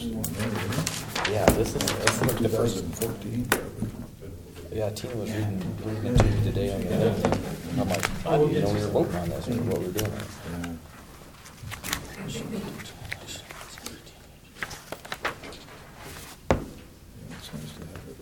one there, isn't Yeah, this is the first. 2014 probably. Yeah, Tina was reading it to me today on the net. I'm like, we were voting on this or what we're doing. Yeah. Yeah, it's nice to have it.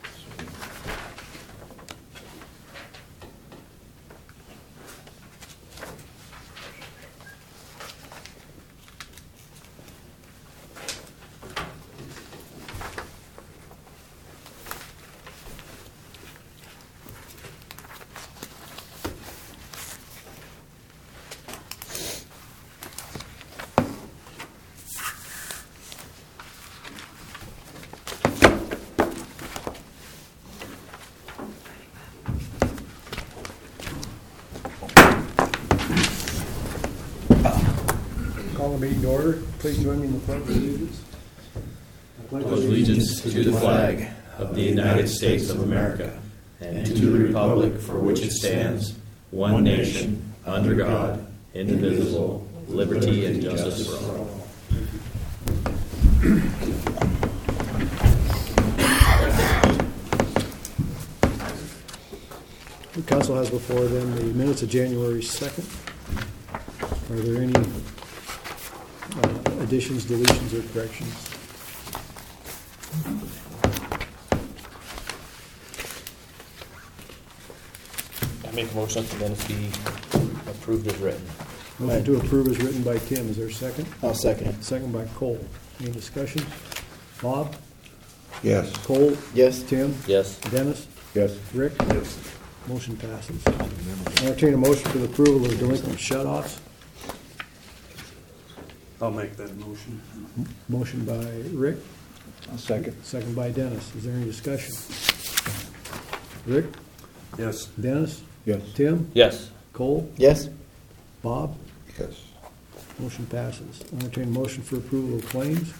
Call the meeting to order. Please join me in the pledge of allegiance. Pledge allegiance to the flag of the United States of America and to the republic for which it stands, one nation, under God, indivisible, liberty and justice for all. The council has before them the minutes of January 2nd. Are there any additions, deletions, or corrections? I make a motion that the minutes be approved as written. Motion to approve is written by Tim. Is there a second? I'll second it. Second by Cole. Any discussion? Bob? Yes. Cole? Yes. Tim? Yes. Dennis? Yes. Rick? Yes. Motion passes. Entertain a motion for the approval of delinquent shut-offs. I'll make that motion. Motion by Rick, I'll second. second by Dennis. Is there any discussion? Rick? Yes. Dennis? Yes. Tim? Yes. Cole? Yes. Bob? Yes. Motion passes. Entertain a motion for approval of claims.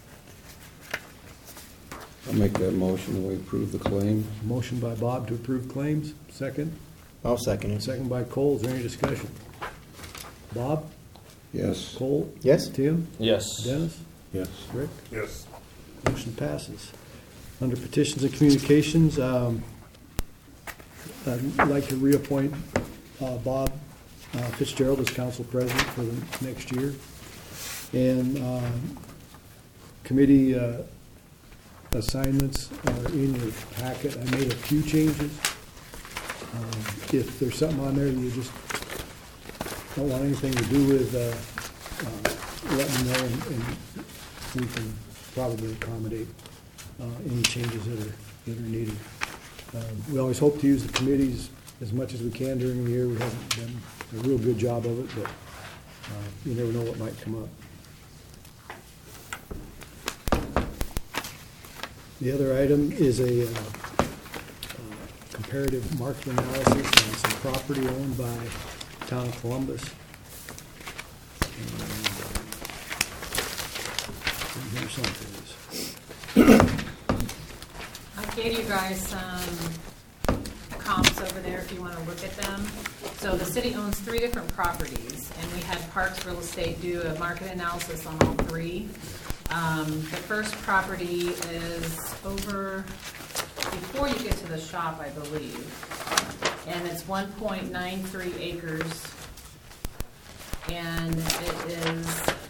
I'll make that motion that we approve the claim. Motion by Bob to approve claims. Second. I'll second it. Second by Cole. Is there any discussion? Bob? Yes. Cole? Yes. Tim? Yes. Dennis? Yes. Rick? Yes. Motion passes. Under petitions and communications, I'd like to reappoint Bob Fitzgerald as council president for the next year. And committee assignments are in your packet. I made a few changes. If there's something on there that you just don't want anything to do with, let me know, and we can probably accommodate any changes that are needed. We always hope to use the committees as much as we can during the year. We haven't done a real good job of it, but you never know what might come up. The other item is a comparative market analysis on some property owned by the town of Columbus. And here's some of these. I gave you guys some comps over there if you want to look at them. So the city owns 3 different properties, and we had Parks Real Estate do a market analysis on all 3. The first property is over before you get to the shop, I believe, and it's 1.93 acres, and it is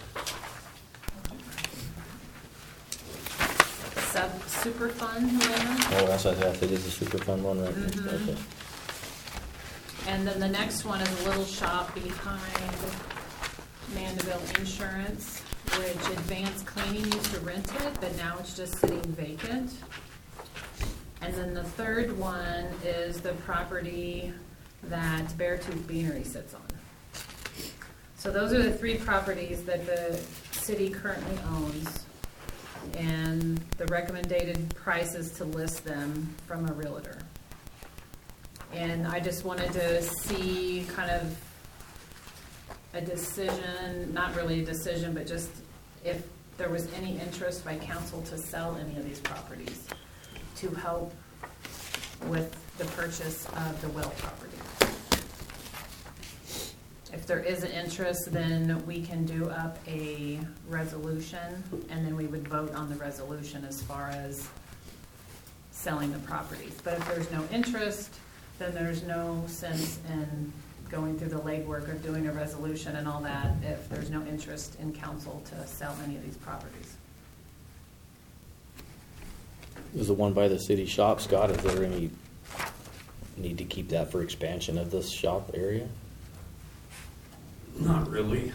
Superfund land. Oh, that's what it is a super fun one, right? Okay. And then the next one is a little shop behind Mandeville Insurance, which Advanced Cleaning used to rent it, but now it's just sitting vacant. And then the third one is the property that Beartooth Beanery sits on. So those are the 3 properties that the city currently owns, and the recommended price is to list them from a realtor. And I just wanted to see kind of a decision, not really a decision, but just if there was any interest by council to sell any of these properties to help with the purchase of the well property. If there is an interest, then we can do up a resolution, and then we would vote on the resolution as far as selling the properties. But if there's no interest, then there's no sense in going through the legwork of doing a resolution and all that if there's no interest in council to sell any of these properties. Is the one by the city shop, Scott, is there any need to keep that for expansion of this shop area? Not really.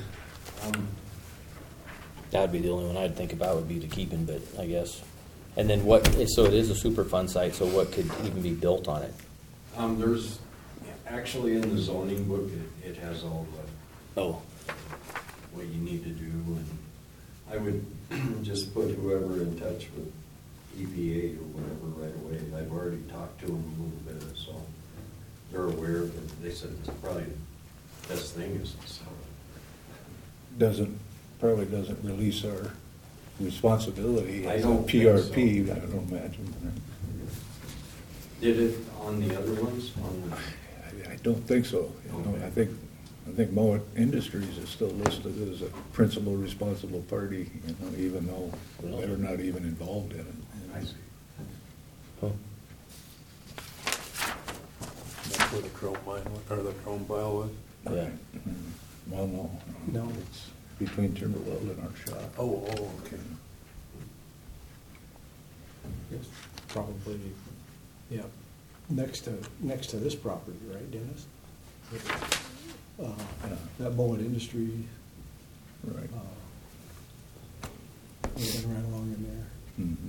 That'd be the only one I'd think about would be to keep him, but I guess. And then what, so it is a Superfund site, so what could even be built on it? There's, actually in the zoning book, it has all Oh, what you need to do, and I would just put whoever in touch with EPA or whatever right away. I've already talked to them a little bit, so they're aware of it. They said it's probably the best thing is to sell it. Probably doesn't release our responsibility I as a don't think so. PRP, I don't imagine. Did it on the other ones? I don't think so. You know, Okay. I think Mowat Industries is still listed as a principal responsible party, you know, even though they're not even involved in it. I see. huh. That's where the chrome mine, or the chrome pile was. Yeah. Well, no. No. It's between Timberwell and our shop. Oh, okay. It's probably, yeah, next to this property, right, Dennis? That Mullet Industry, Right. moving right along in there. Mhm.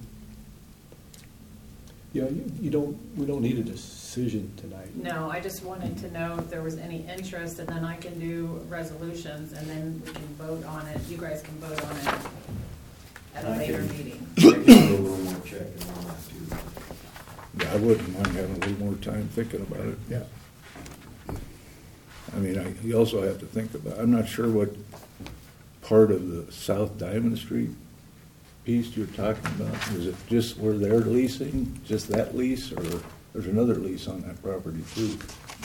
Yeah, we don't need a decision tonight. No, I just wanted to know if there was any interest, and then I can do resolutions, and then we can vote on it. You guys can vote on it at a later meeting. I can do a little more checking on that too. Yeah, I wouldn't mind having a little more time thinking about it. Yeah. I mean, you also have to think about, I'm not sure what part of the South Diamond Street piece you're talking about. Is it just where they're leasing, just that lease, or there's another lease on that property too?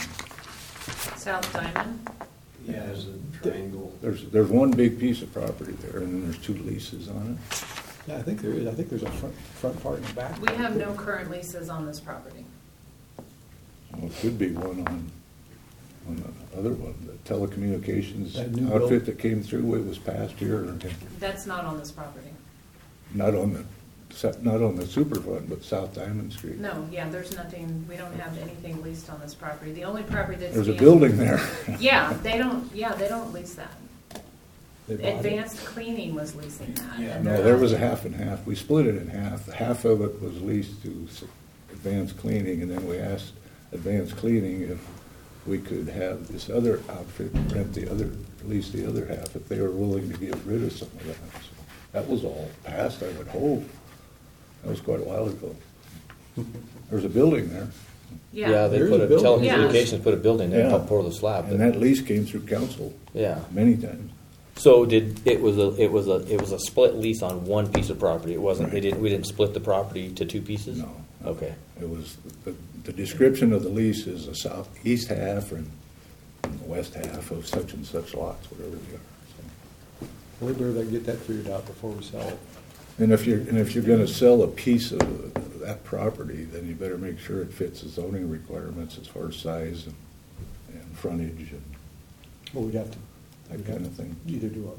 South Diamond? Yeah, as a triangle. There's one big piece of property there, and then there's two leases on it. Yeah, I think there is. I think there's a front part and back. We have no current leases on this property. Well, it could be one on the other one, the telecommunications That new outfit build- that came through, it was passed here, or That's not on this property. not on the Superfund, but South Diamond Street. No, yeah, there's nothing, we don't have anything leased on this property. The only property that's. There's a being- building there. Yeah, they don't lease that. They bought it. Advanced Cleaning was leasing that. Yeah, and No, they're there not- was a half and half. We split it in half. Half of it was leased to Advanced Cleaning, and then we asked Advanced Cleaning if we could have this other outfit rent lease the other half, if they were willing to get rid of some of that. So that was all passed, I would hope. That was quite a while ago. There's a building there, Yeah, they There's put a a, building. telecommunications put a building there, Yeah. helped pour the slab. and but- that lease came through council Yeah. many times. So it was a split lease on one piece of property. It wasn't, we didn't split the property to two pieces? No. Okay. It was, the description of the lease is a southeast half and the west half of such and such lots, whatever they are. So. We better get that figured out before we sell it. And if you're gonna sell a piece of that property, then you better make sure it fits the zoning requirements as far as size and frontage and Well, we'd have to. that kind of thing. Either do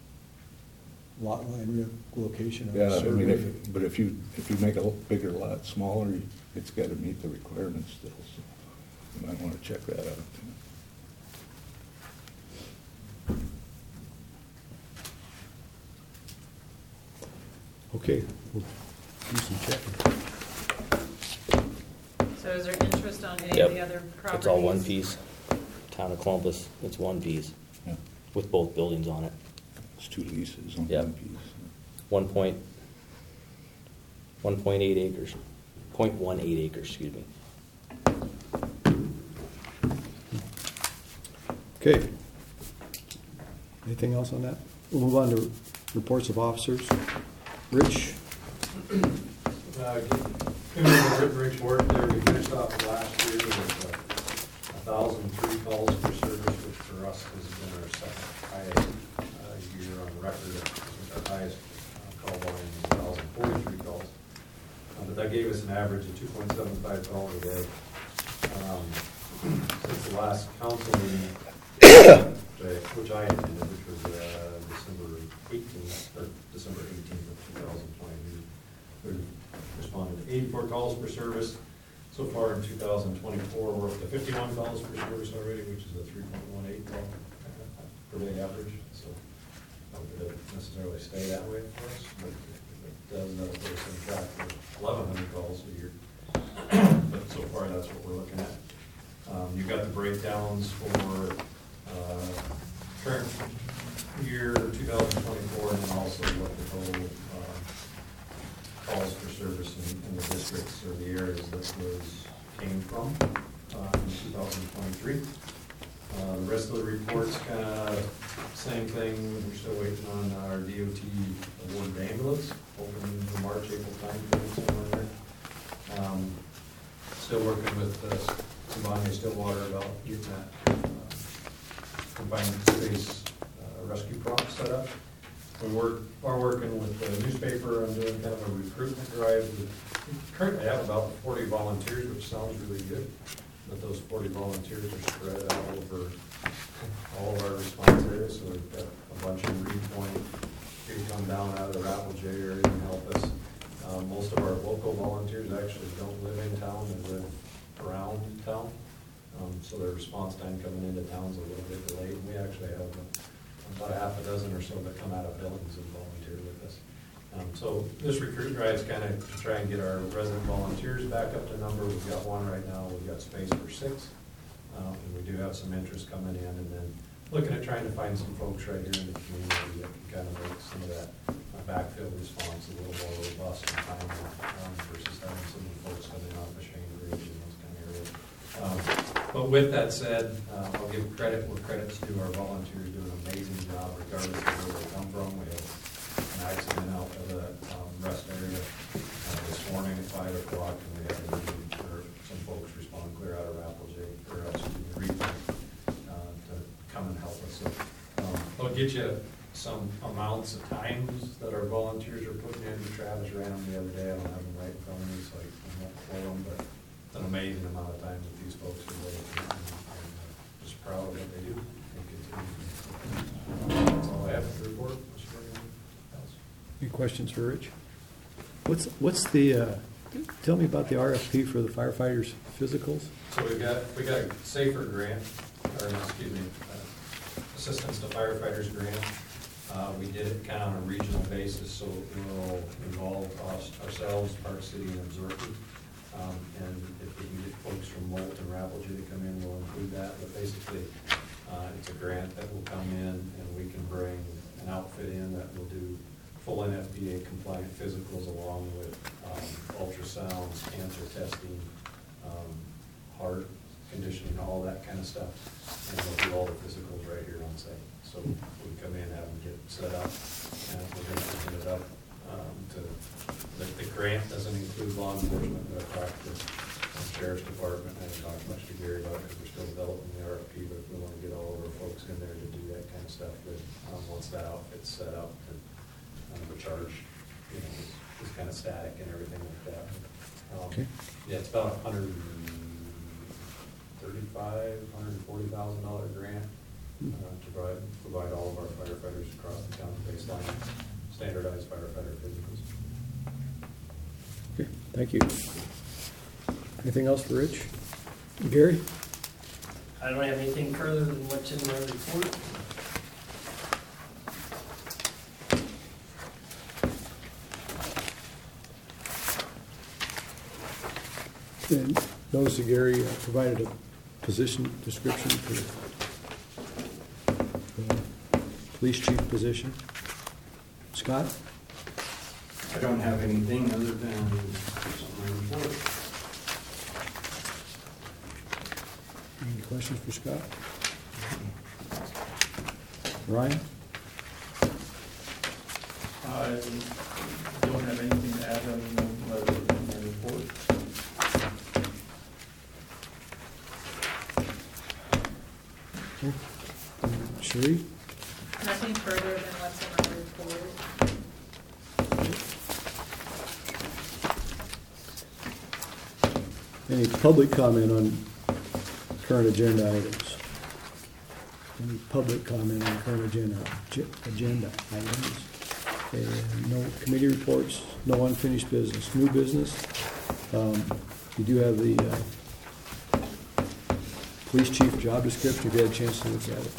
a lot line relocation or Yeah, a I mean, survey. but if you make a bigger lot smaller, it's gotta meet the requirements still, so you might wanna check that out. Okay, we'll do some checking. So is there interest on any Yep. of the other properties? It's all one piece. Town of Columbus, it's one piece Yeah, with both buildings on it. it's two leases on Yep. one piece. 1.8 acres, 0.18 acres, excuse me. Okay. Anything else on that? We'll move on to reports of officers. Rich? Written report there, we finished off last year with 1,003 calls for service, which for for us has been our second highest year on record, with our highest call volume of 1,043 calls. But that gave us an average of 2.75 calls a day. Since the last council meeting, which I attended, which was December 18th of 2020, we responded to 84 calls per service. So far in 2024, we're up to 51 calls per service already, which is a 3.18 call per day average. So not that it necessarily stay that way for us, but it does put us on track for 1,100 calls a year. But so far, that's what we're looking at. You've got the breakdowns for current year 2024, and then also what the total calls for service in the districts or the areas that came from in 2023. The rest of the reports kind of same thing. We're still waiting on our DOT award ambulance, hoping in the March, April timeframe somewhere there. Still working with Sylvania Stillwater about getting that confined space rescue prop set up. We are working with the newspaper on doing kind of a recruitment drive. We currently have about 40 volunteers, which sounds really good, but those 40 volunteers are spread out over all of our response areas. So we've got a bunch in Reed Point, who come down out of the Rapple J area and help us. Most of our local volunteers actually don't live in town, they live around town. So their response time coming into town is a little bit delayed. And we actually have about a half a dozen or so that come out of Billings and volunteer with us. So this recruit drive is kind of to try and get our resident volunteers back up to number. We've got one right now, we've got space for 6. And we do have some interest coming in, and then looking at trying to find some folks right here in the community that can kind of make some of that backfill response a little more robust and timely versus having some of the folks coming off the Shane Bridge and those kind of areas. But with that said, I'll give credit where credit's due. Our volunteers do an amazing job regardless of where they come from. We had an accident out of the rest area this morning at 5 o'clock, and we had a meeting for some folks respond clear out of Rapple J, or Reed to come and help us. So they'll get you some amounts of times that our volunteers are putting in. Travis ran them the other day. I don't have them right in front of me, so I won't quote them, but it's an amazing amount of times that these folks are working, and just proud of what they do and continue. That's all I have to report. Any questions for Rich? What's the, tell me about the RFP for the firefighters' physicals? So we got a SAFER grant, or excuse me, Assistance to Firefighters grant. We did it kind of on a regional basis, so it will involve ourselves, Park City, and Absorption. And if we can get folks from Molt and Rapple J to come in, we'll include that. But basically, it's a grant that will come in, and we can bring an outfit in that will do full NFPA compliant physicals along with ultrasounds, cancer testing, heart conditioning, all that kind of stuff. And we'll do all the physicals right here on site. So we come in, have them get set up, and we're going to open it up to the grant doesn't include law enforcement, but I've talked to the Sheriff's Department, and I've talked much to Gary about it because we're still developing the RFP, but if we want to get all of our folks in there to do that kind of stuff, but once that outfit's set up, and the charge, you know, is kind of static and everything like that. Okay. Yeah, it's about $140,000 grant to provide all of our firefighters across the county baseline standardized firefighter physicals. Okay, thank you. Anything else for Rich? Gary? I don't have anything further than what's in my report. And notice that Gary provided a position description for the police chief position. Scott? I don't have anything other than my report. Any questions for Scott? Ryan? I don't have anything to add on my report. three. Nothing further than what's in our report. Any public comment on current agenda items? Any public comment on current agenda items? Okay, no committee reports, no unfinished business. New business, you do have the police chief job description, if you had a chance to look at it.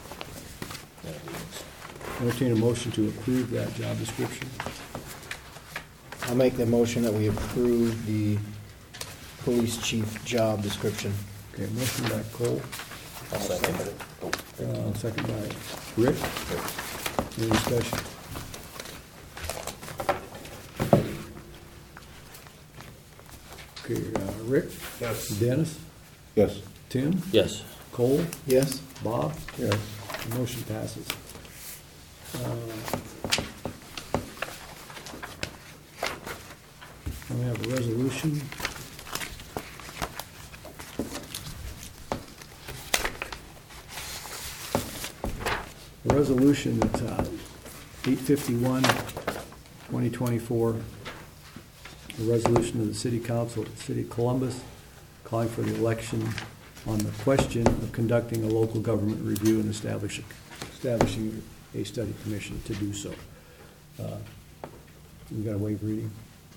Entertain a motion to approve that job description. I'll make the motion that we approve the police chief job description. Okay, motion by Cole, I'll second it. second by Rick. Any discussion? Okay, Rick? Yes. Dennis? Yes. Tim? Yes. Cole? Yes? Bob? Yes. The motion passes. We have a resolution. A resolution that's 851-2024, a resolution of the City Council of the City of Columbus calling for the election on the question of conducting a local government review and establishing a study commission to do so. We got a waive reading?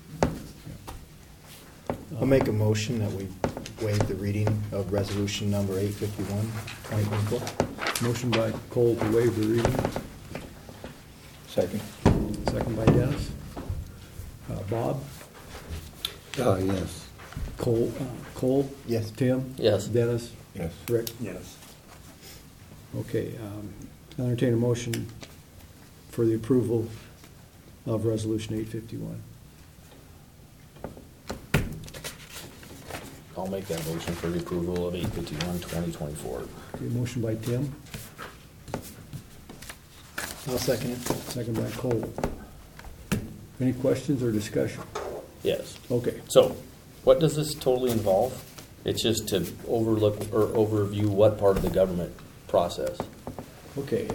I'll make a motion that we waive the reading of resolution number 851, 2024. Motion by Cole to waive the reading, Second. second by Dennis. Bob? Yes. Cole? Yes. Tim? Yes. Dennis? Yes. Rick? Yes. Okay, I'll entertain a motion for the approval of resolution 851. I'll make that motion for the approval of 851-2024. Okay, motion by Tim, I'll second it. second by Cole. Any questions or discussion? Yes. Okay, So, what does this totally involve? It's just to overlook or overview what part of the government process? okay.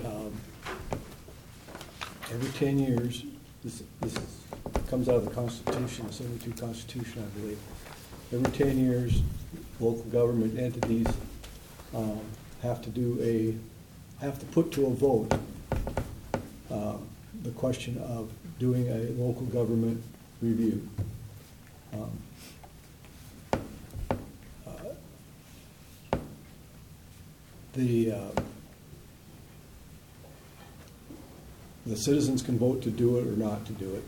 Every 10 years, this comes out of the Constitution, the 72 Constitution, I believe. Every 10 years, local government entities have to put to a vote the question of doing a local government review. The citizens can vote to do it or not to do it.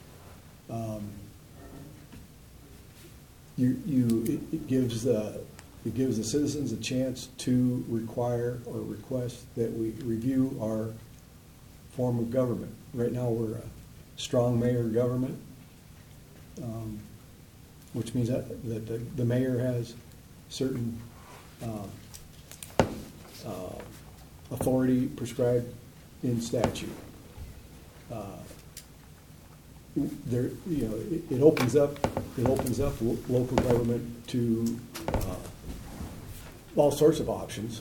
It gives the citizens a chance to require or request that we review our form of government. Right now, we're a strong mayor government, which means that the mayor has certain authority prescribed in statute. It opens up local government to all sorts of options.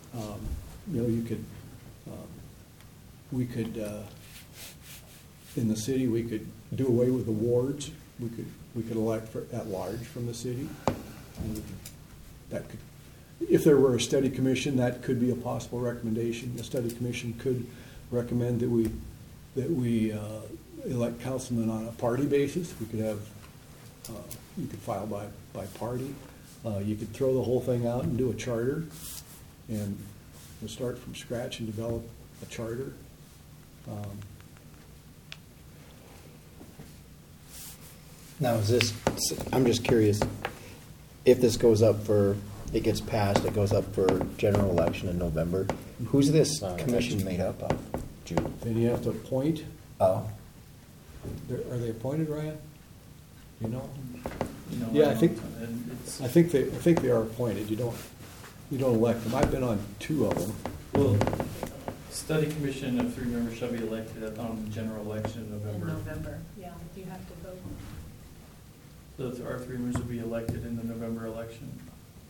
We could in the city, we could do away with the wards. We could elect at large from the city. And that could, if there were a study commission, that could be a possible recommendation. The study commission could recommend that we elect councilmen on a party basis. We could have, you could file by party. You could throw the whole thing out and do a charter, and we'll start from scratch and develop a charter. Now, I'm just curious, if this goes up it gets passed, it goes up for general election in November, who's this commission made up of? June. Then you have to appoint. Oh, Are they appointed, Ryan? You know? No, Yeah, I don't. think- And it's, I think they are appointed. You don't elect them. I've been on 2 of them. well, study commission of 3 members shall be elected on the general election in In November. November, yeah, you have to vote. Our 3 members will be elected in the November election.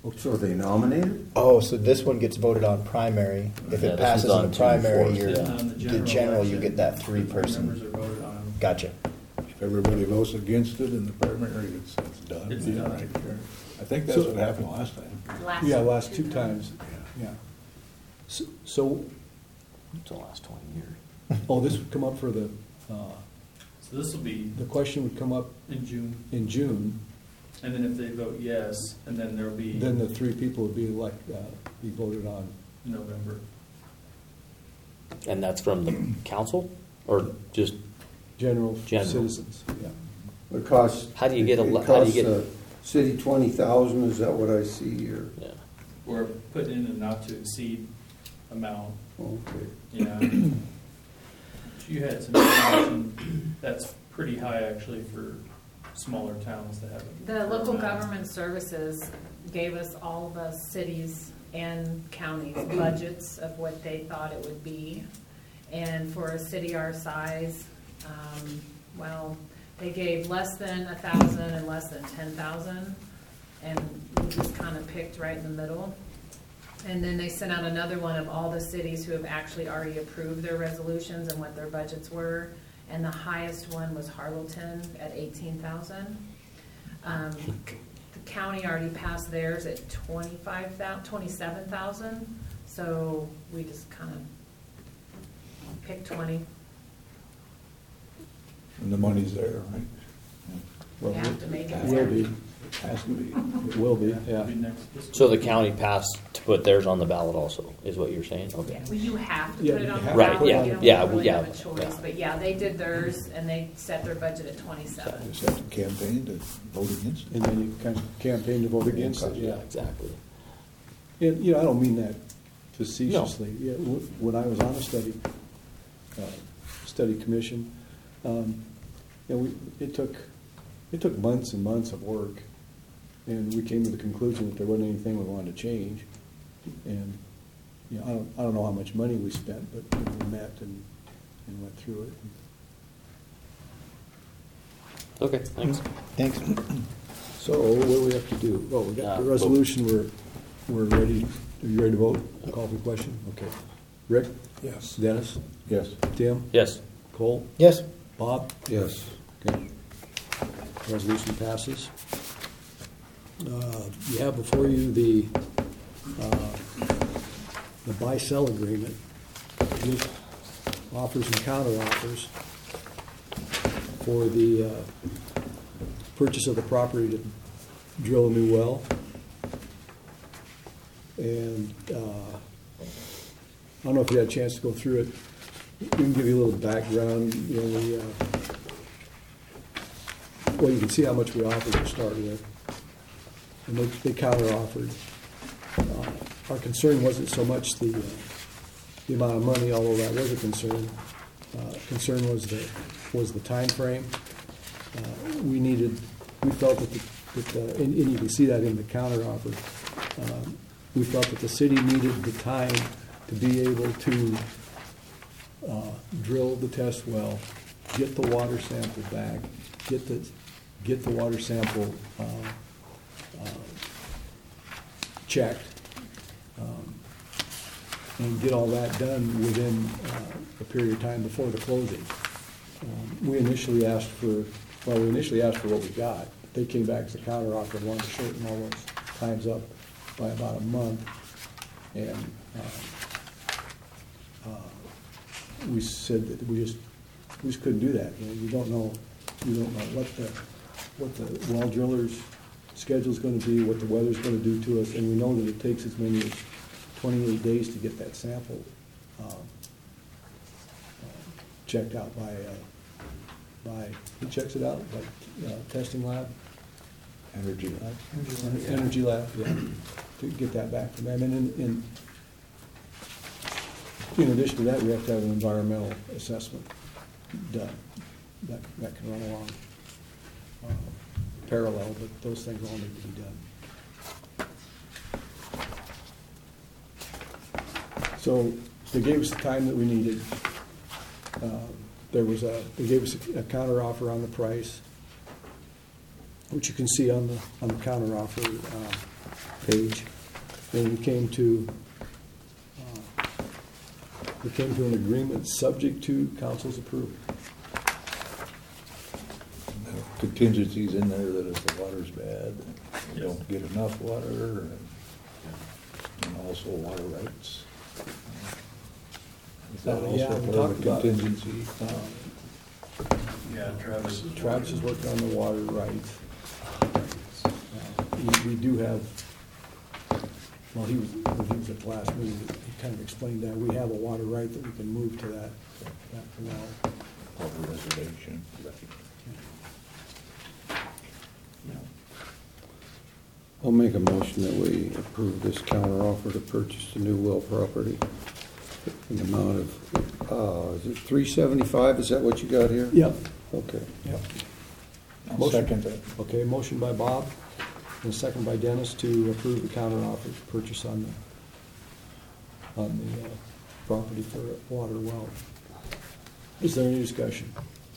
So are they nominated? Oh, so this one gets voted on primary. If Yeah, it this passes is in on the primary, 2/4, you're, yeah. On the general, you election, get that Members three-person. are voted on. Gotcha. If everybody votes against it in the primary, it's done. It's Yeah, done. right there. I think that's So- what happened last time. Yeah, last two times, Yeah. yeah. So, It's the last 20 years. oh, this would come up for the, So this will be the question would come up in June, in June, and then if they vote yes, and then there'll be then the three people would be be voted on. November. And that's from the council or just, General General. citizens, yeah. It costs. How do you get a it lo- how do you costs get- the city 20,000, is that what I see here? yeah. We're putting in a not to exceed amount, Okay. yeah. You had some information, that's pretty high actually for smaller towns that haven't. The local government services gave us all the cities and counties budgets of what they thought it would be. And for a city our size, well, they gave less than 1,000 and less than 10,000. And we just kind of picked right in the middle. And then they sent out another one of all the cities who have actually already approved their resolutions and what their budgets were. And the highest one was Harleton at 18,000. The county already passed theirs at 27,000. So we just kind of picked 20. And the money's there, right? Well, Have to make it. Will be, It has to be. it will be, yeah. Be next fiscal So the year. county passed to put theirs on the ballot also, is what you're saying? Okay. Yeah, well, you have to Yeah, put it you on the have to Right, ballot. yeah, You don't yeah, really yeah, have a choice, yeah. but yeah, they did theirs and they set their budget at 27. Just have to campaign to vote against it. And then you kind of campaign to vote against it, Yeah, yeah. exactly. And, I don't mean that facetiously. Yeah, when I was on the study commission, it took months and months of work, and we came to the conclusion that there wasn't anything we wanted to change. And, I don't know how much money we spent, but we met and went through it. Okay, thanks. Thanks. So what do we have to do? Oh, we got the Vote. resolution, we're ready. Are you ready to vote? Call for the question? Okay. Rick? Yes. Dennis? Yes. Tim? Yes. Cole? Yes. Bob? Yes. Okay. Resolution passes. You have before you the buy-sell agreement with offers and counter-offers for the purchase of the property to drill a new well. And I don't know if you had a chance to go through it. We can give you a little background. Well, you can see how much we offered to start with. And they counter-offered. Our concern wasn't so much the amount of money, although that was a concern. Concern was the time frame. We felt that and you can see that in the counter-offer. We felt that the city needed the time to be able to drill the test well, get the water sample back, get the water sample checked, and get all that done within a period of time before the closing. We initially asked for what we got. They came back as a counteroffer and wanted to shorten all those times up by about a month. And we said that we just couldn't do that. You don't know what the well driller's schedule's gonna be, what the weather's gonna do to us, and we know that it takes as many as 28 days to get that sample checked out by who checks it out? By testing lab? Energy. Energy lab, yeah, to get that back from them. And in addition to that, we have to have an environmental assessment done. That can run along parallel, but those things all need to be done. So they gave us the time that we needed. They gave us a counteroffer on the price, which you can see on the counteroffer. page. And we came to an agreement subject to council's approval. Contingencies in there that if the water's bad, we don't get enough water, and also water rights. Is that Yeah, also we part talked of the about- contingency? Yeah, Travis is working on the water rights. We do have, well, he was at the last meeting, he kind of explained that, we have a water right that we can move to that well. Water reservation. I'll make a motion that we approve this counteroffer to purchase the new well property in the amount of, is it $375? Is that what you got here? Yep. Okay. Yep. I'll Motion. second that. Okay, motion by Bob, and a second by Dennis to approve the counteroffer to purchase on the property for a water well. Is there any discussion?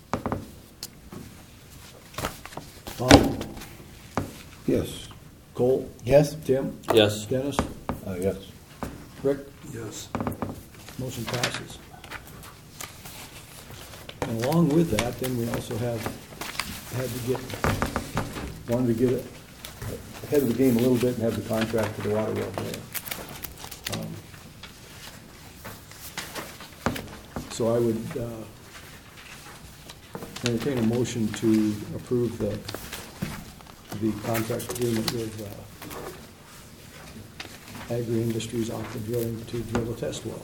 Bob? Yes. Cole? Yes? Tim? Yes. Dennis? Yes. Rick? Yes. Motion passes. And along with that, then we also wanted to get ahead of the game a little bit and have the contract for the water well there. So I would entertain a motion to approve the contract agreement with Agri Industries Aqua Drilling to drill a test well.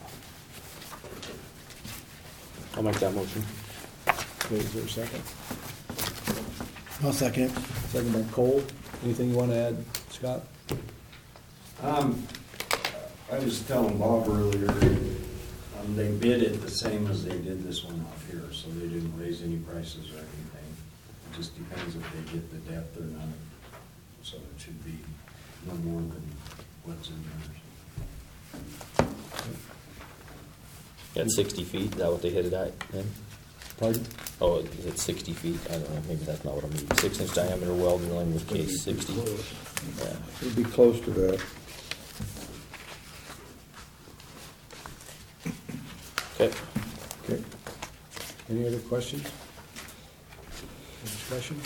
I'll make that motion. Okay, is there a second? I'll second it. Second by Cole. Anything you want to add, Scott? I was telling Bob earlier, they bid it the same as they did this one out here, so they didn't raise any prices or anything. It just depends if they get the depth or not. So it should be no more than what's in there. At 60 feet, is that what they hit it at then? Pardon? Oh, is it 60 feet? I don't know, maybe that's not what I mean. 6-inch diameter well drilling with case 60. Yeah. It'd be close to that. Okay. Okay. Any other questions? Or discussion?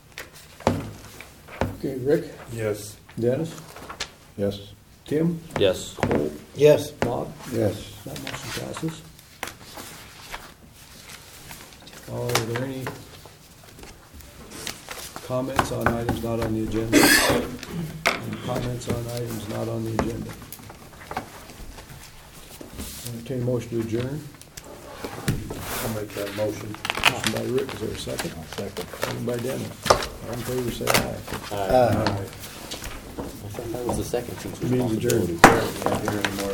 Okay, Rick? Yes. Dennis? Yes. Tim? Yes. Cole? Yes. Bob? Yes. That motion passes. Are there any comments on items not on the agenda? Any comments on items not on the agenda? Entertain a motion to adjourn. I'll make that motion. Motion by Rick, is there a second? I'll second. Second by Dennis. All in favor, say aye. I thought that was the second since we Meeting's adjourned. responsibility.